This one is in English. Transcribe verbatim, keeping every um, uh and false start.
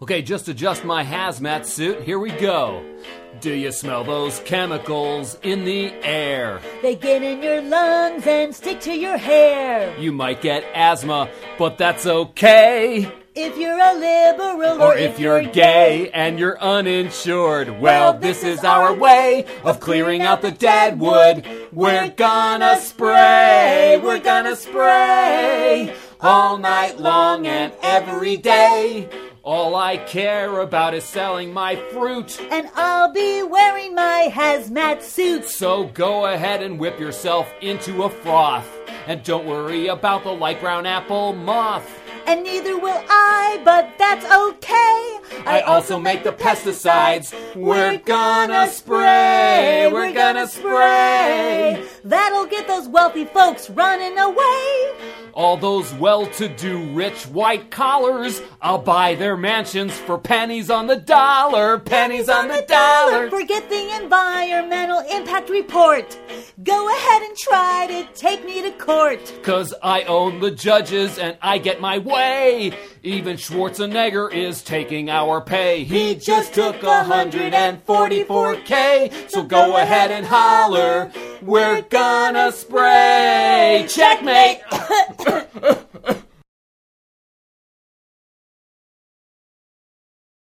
Okay, just adjust my hazmat suit. Here we go. Do you smell those chemicals in the air? They get in your lungs and stick to your hair. You might get asthma, but that's okay. If you're a liberal or, or if, if you're, you're gay, gay and you're uninsured, well, well this, this is our way of clearing out the dead wood. We're gonna spray, we're gonna spray all night long and every day. All I care about is selling my fruit. And I'll be wearing my hazmat suit. So go ahead and whip yourself into a froth. And don't worry about the light brown apple moth. And neither will I, but that's okay. I, I also make the pesticides. We're gonna spray, we're gonna spray. That'll get those wealthy folks running away. All those well-to-do rich white collars, I'll buy their mansions for pennies on the dollar, pennies, pennies on, on the, the dollar. dollar. Forget the environmental impact report. Go ahead and try to take me to court. Cause I own the judges and I get my way. Even Schwarzenegger is taking our pay. He just took one hundred forty-four K. So go ahead and holler. We're gonna spray. Checkmate!